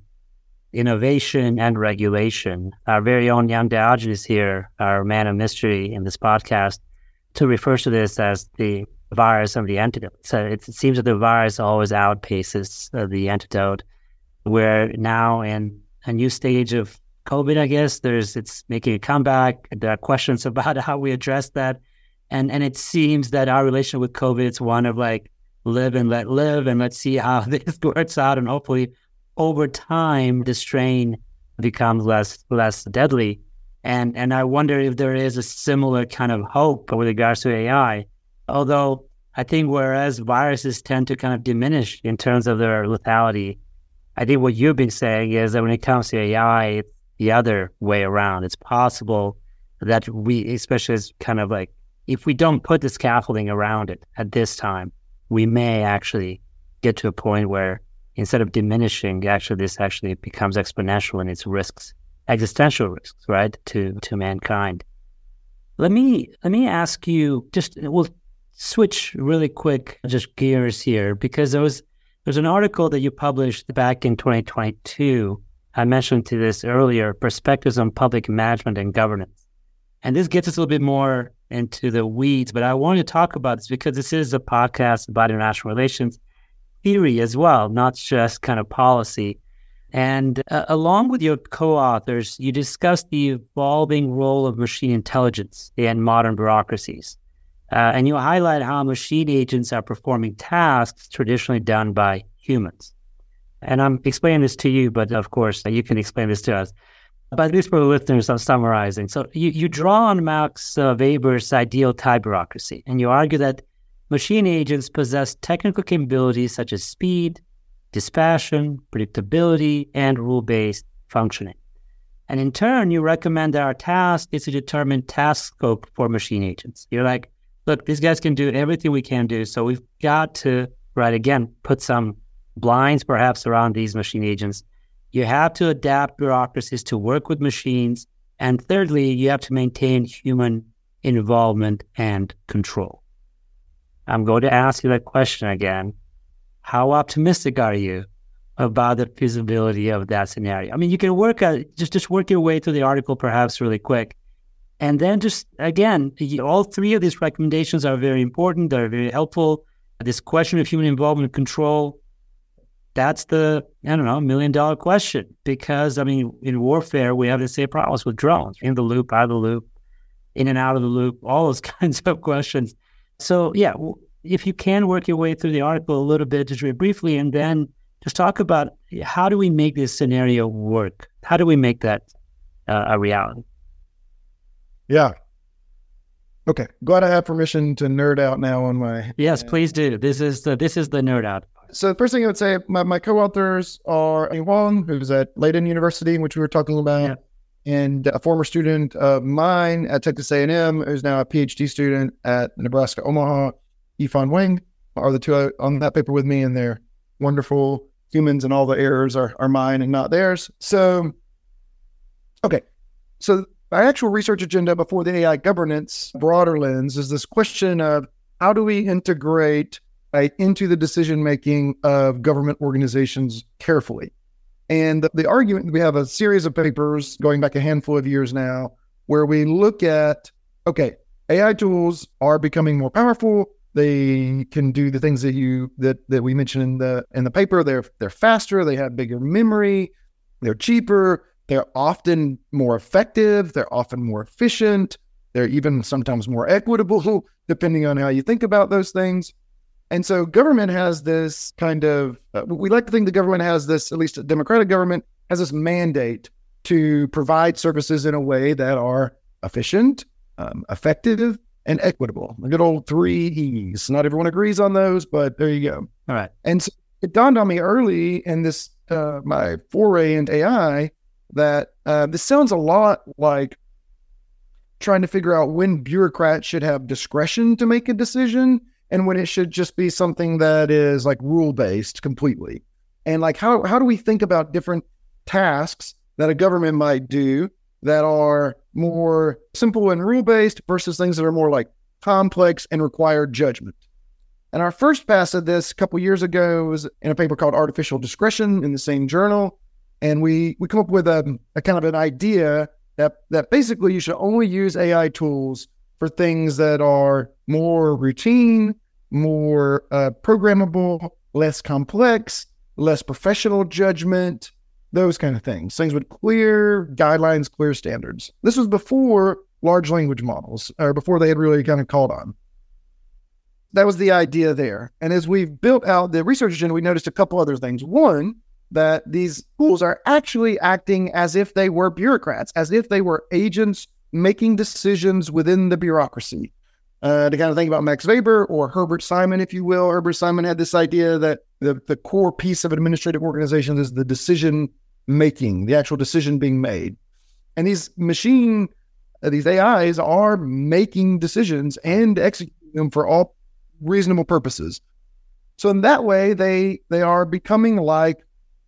innovation and regulation. Our very own Jan Diogenes here, our man of mystery in this podcast, to refer to this as the virus of the antidote. So it seems that the virus always outpaces uh, the antidote. We're now in a new stage of COVID, I guess. There's it's making a comeback. There are questions about how we address that. And and it seems that our relation with COVID is one of like live and let live, and let's see how this works out. And hopefully over time, the strain becomes less less deadly. And and I wonder if there is a similar kind of hope with regards to A I. Although I think whereas viruses tend to kind of diminish in terms of their lethality, I think what you've been saying is that when it comes to A I, it's the other way around. It's possible that we, especially as kind of like, if we don't put the scaffolding around it at this time, we may actually get to a point where instead of diminishing, actually this actually becomes exponential in its risks, existential risks, right, to to mankind. Let me let me ask you, just we'll switch really quick, just gears here, because there was there's an article that you published back in twenty twenty-two. I mentioned to this earlier, Perspectives on Public Management and Governance. And this gets us a little bit more into the weeds, but I wanted to talk about this because this is a podcast about international relations theory as well, not just kind of policy. And uh, along with your co-authors, you discussed the evolving role of machine intelligence in modern bureaucracies. Uh, and you highlight how machine agents are performing tasks traditionally done by humans. And I'm explaining this to you, but of course, you can explain this to us. But at least for the listeners, I'm summarizing. So you, you draw on Max uh, Weber's ideal type bureaucracy, and you argue that machine agents possess technical capabilities such as speed, dispassion, predictability, and rule-based functioning. And in turn, you recommend that our task is to determine task scope for machine agents. You're like, look, these guys can do everything we can do, so we've got to, right, again, put some blinds perhaps around these machine agents. You have to adapt bureaucracies to work with machines. And thirdly, you have to maintain human involvement and control. I'm going to ask you that question again. How optimistic are you about the feasibility of that scenario? I mean, you can work at, just, just work your way through the article perhaps really quick. And then just, again, all three of these recommendations are very important. They're very helpful. This question of human involvement and control, that's the, I don't know, million dollar question. Because, I mean, in warfare, we have the same problems with drones, in the loop, out of the loop, in and out of the loop, all those kinds of questions. So, yeah, if you can work your way through the article a little bit, just very briefly, and then just talk about how do we make this scenario work? How do we make that uh, a reality? Yeah. Okay. Glad I have permission to nerd out now on my. Yes, uh, please do. This is the this is the nerd out. So the first thing I would say, my, my co-authors are Amy Wong, who's at Leiden University, which we were talking about, yeah. and a former student of mine at Texas A and M, who's now a PhD student at Nebraska Omaha, Yifan Wang, are the two on that paper with me, and they're wonderful humans, and all the errors are, are mine and not theirs. So, okay. So our actual research agenda before the A I governance broader lens is this question of how do we integrate right, into the decision-making of government organizations carefully? And the, the argument, we have a series of papers going back a handful of years now where we look at, okay, A I tools are becoming more powerful. They can do the things that you that that we mentioned in the in the paper. They're they're faster. They have bigger memory. They're cheaper. They're often more effective. They're often more efficient. They're even sometimes more equitable, depending on how you think about those things. And so government has this kind of, uh, we like to think the government has this, at least a democratic government, has this mandate to provide services in a way that are efficient, um, effective, and equitable. The good old three E's. Not everyone agrees on those, but there you go. All right. And so it dawned on me early in this, uh, my foray into A I, that uh, this sounds a lot like trying to figure out when bureaucrats should have discretion to make a decision and when it should just be something that is like rule-based completely. And like, how, how do we think about different tasks that a government might do that are more simple and rule-based versus things that are more like complex and require judgment? And our first pass of this a couple years ago was in a paper called Artificial Discretion in the same journal. And we, we come up with a, a kind of an idea that, that basically you should only use A I tools for things that are more routine, more uh, programmable, less complex, less professional judgment, those kind of things. Things with clear guidelines, clear standards. This was before large language models, or before they had really kind of called on. That was the idea there. And as we've built out the research agenda, we noticed a couple other things. One, that these tools are actually acting as if they were bureaucrats, as if they were agents making decisions within the bureaucracy. Uh, to kind of think about Max Weber or Herbert Simon, if you will. Herbert Simon had this idea that the, the core piece of administrative organizations is the decision making, the actual decision being made. And these machine, uh, these A Is are making decisions and executing them for all reasonable purposes. So in that way, they they are becoming like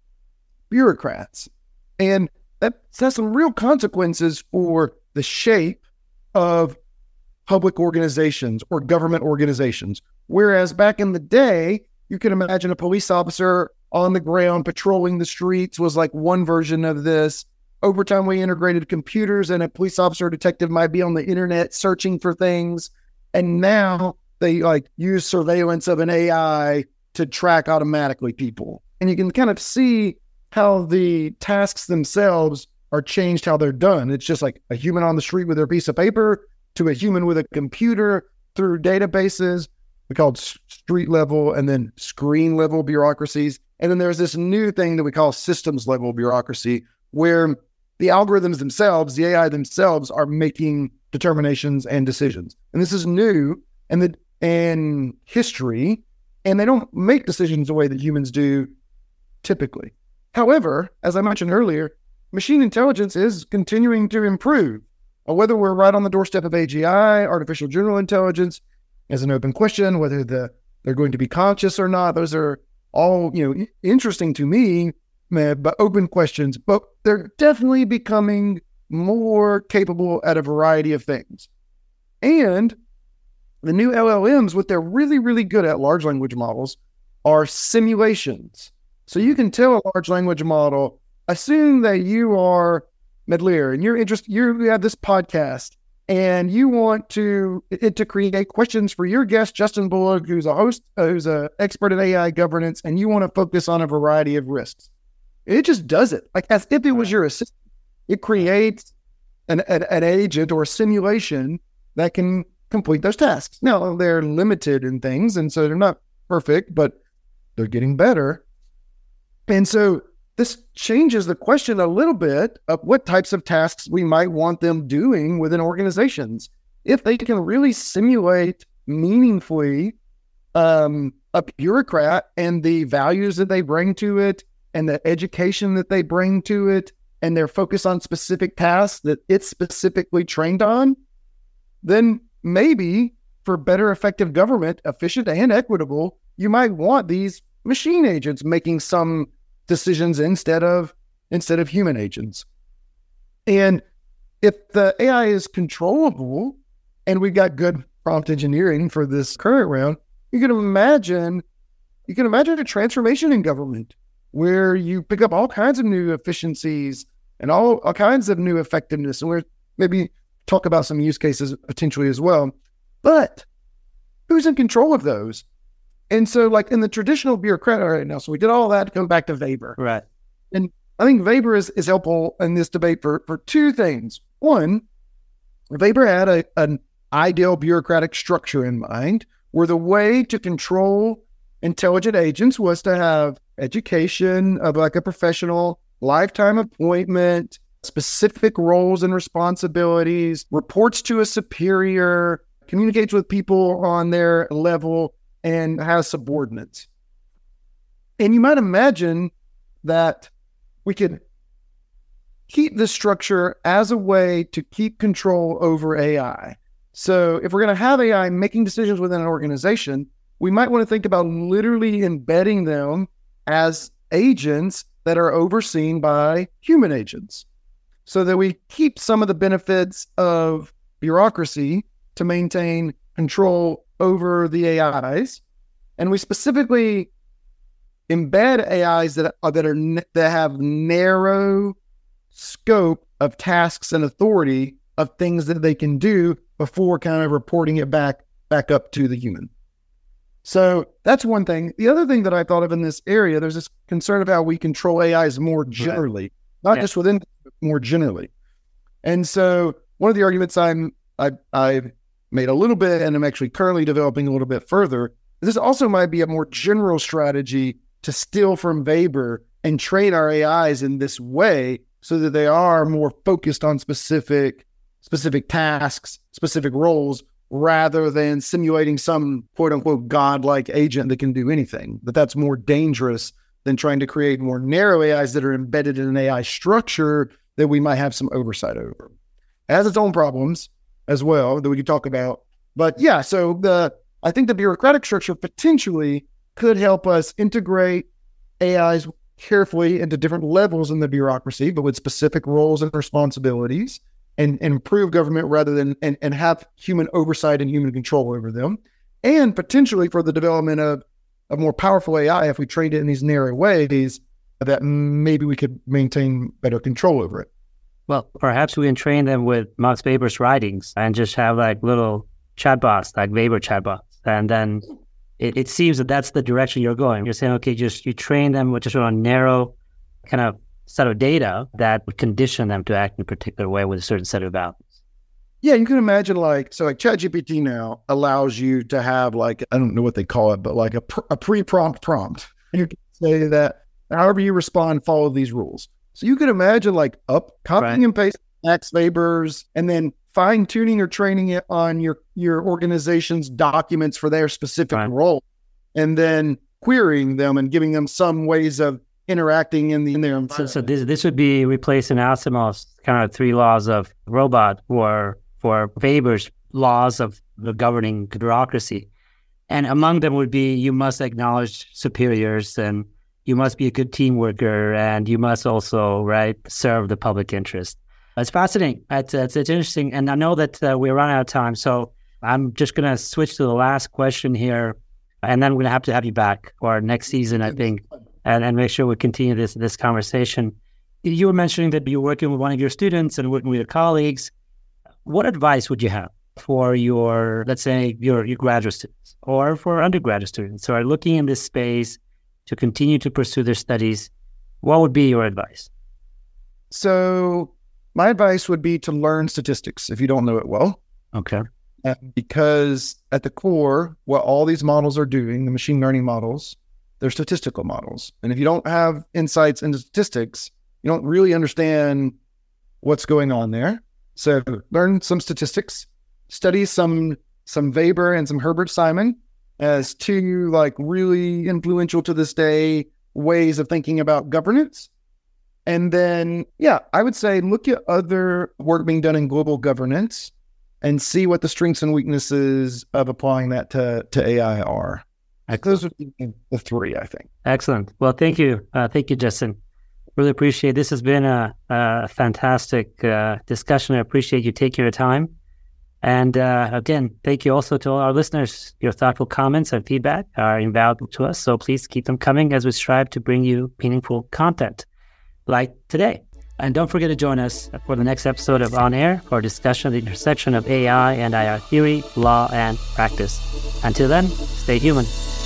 bureaucrats. And that has some real consequences for the shape of public organizations or government organizations. Whereas back in the day, you can imagine a police officer on the ground patrolling the streets was like one version of this. Over time, we integrated computers, and a police officer or detective might be on the internet searching for things. And now they like use surveillance of an A I to track automatically people. And you can kind of see how the tasks themselves are changed, how they're done. It's just like a human on the street with their piece of paper to a human with a computer through databases. We call it street level and then screen level bureaucracies. And then there's this new thing that we call systems level bureaucracy, where the algorithms themselves, the A I themselves, are making determinations and decisions. And this is new and the in history, and they don't make decisions the way that humans do typically. However, as I mentioned earlier, machine intelligence is continuing to improve. Whether we're right on the doorstep of A G I, artificial general intelligence, is an open question. Whether the, they're going to be conscious or not, those are all, you know, interesting to me, but open questions. But they're definitely becoming more capable at a variety of things. And the new L L Ms, what they're really, really good at, large language models, are simulations. So you can tell a large language model, assume that you are Medlir and you're interested, you have this podcast and you want to it to create questions for your guest, Justin Bullock, who's a host, uh, who's an expert in A I governance, and you want to focus on a variety of risks. It just does it, like as if it was your assistant. It creates an, an, an agent or a simulation that can complete those tasks. Now, they're limited in things, and so they're not perfect, but they're getting better. And so this changes the question a little bit of what types of tasks we might want them doing within organizations. If they can really simulate meaningfully um, a bureaucrat and the values that they bring to it and the education that they bring to it and their focus on specific tasks that it's specifically trained on, then maybe for better effective government, efficient and equitable, you might want these machine agents making some decisions instead of instead of human agents. And if the A I is controllable and we've got good prompt engineering for this current round, you can imagine you can imagine a transformation in government where you pick up all kinds of new efficiencies and all, all kinds of new effectiveness. And we're maybe talk about some use cases potentially as well. But who's in control of those? And so like in the traditional bureaucrat right now, so we did all that to come back to Weber. Right. And I think Weber is, is helpful in this debate for, for two things. One, Weber had a, an ideal bureaucratic structure in mind where the way to control intelligent agents was to have education of like a professional, lifetime appointment, specific roles and responsibilities, reports to a superior, communicates with people on their level, and has subordinates. And you might imagine that we could keep this structure as a way to keep control over A I. So if we're going to have A I making decisions within an organization, we might want to think about literally embedding them as agents that are overseen by human agents so that we keep some of the benefits of bureaucracy to maintain control over the A Is, and we specifically embed A Is that are, that are that have narrow scope of tasks and authority of things that they can do before kind of reporting it back back up to the human. So that's one thing. The other thing that I thought of in this area, there's this concern of how we control A Is more generally, not yeah. just within, but more generally. And so one of the arguments I'm I I've made a little bit, and I'm actually currently developing a little bit further. This also might be a more general strategy to steal from Weber and train our A Is in this way so that they are more focused on specific, specific tasks, specific roles, rather than simulating some quote unquote godlike agent that can do anything. But that's more dangerous than trying to create more narrow A Is that are embedded in an A I structure that we might have some oversight over. It has its own problems as well that we could talk about. But yeah, so the I think the bureaucratic structure potentially could help us integrate A Is carefully into different levels in the bureaucracy, but with specific roles and responsibilities, and, and improve government rather than and, and have human oversight and human control over them. And potentially for the development of a more powerful A I, if we trained it in these narrow ways, that maybe we could maintain better control over it. Well, perhaps we can train them with Max Weber's writings and just have like little chatbots, like Weber chatbots. And then it, it seems that that's the direction you're going. You're saying, okay, just you train them with just a narrow kind of set of data that would condition them to act in a particular way with a certain set of values. Yeah, you can imagine like, so like ChatGPT now allows you to have like, I don't know what they call it, but like a, pr- a pre-prompt prompt. And you can say that however you respond, follow these rules. So you can imagine like up, copying right. and pasting Max Weber's, and then fine tuning or training it on your, your organization's documents for their specific right. role, and then querying them and giving them some ways of interacting in the in their environment. So, so this this would be replacing Asimov's kind of three laws of robot for for Weber's laws of the governing bureaucracy, and among them would be you must acknowledge superiors, and you must be a good team worker, and you must also right serve the public interest. It's fascinating. It's, it's, it's interesting, and I know that uh, we're running out of time, so I'm just going to switch to the last question here, and then we're going to have to have you back for next season, I think, and, and make sure we continue this this conversation. You were mentioning that you're working with one of your students and working with your colleagues. what advice would you have for your, let's say, your, your graduate students or for undergraduate students who are looking in this space to continue to pursue their studies? What would be your advice? So my advice would be to learn statistics if you don't know it well. Okay. Uh, because at the core, what all these models are doing, the machine learning models, they're statistical models. And if you don't have insights into statistics, you don't really understand what's going on there. So learn some statistics, study some some Weber and some Herbert Simon as two like really influential to this day ways of thinking about governance. And then, yeah, I would say look at other work being done in global governance and see what the strengths and weaknesses of applying that to, to A I are. Excellent. Those would be the three, I think. Excellent. Well, thank you. Uh, thank you, Justin. Really appreciate it. This has been a, a fantastic uh, discussion. I appreciate you taking your time. And uh, again, thank you also to all our listeners. Your thoughtful comments and feedback are invaluable to us. So please keep them coming as we strive to bring you meaningful content like today. And don't forget to join us for the next episode of On Air for a discussion of the intersection of A I and I R theory, law, and practice. Until then, stay human.